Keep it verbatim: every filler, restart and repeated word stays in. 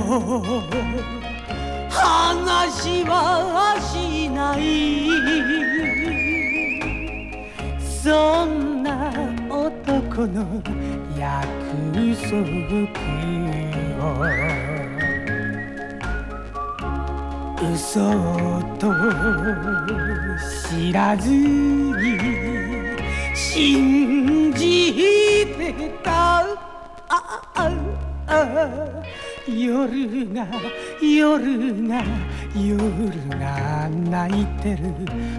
話はしない、そんな男の約束を嘘と知らずに信じてた。あああ夜が夜が夜が泣いてる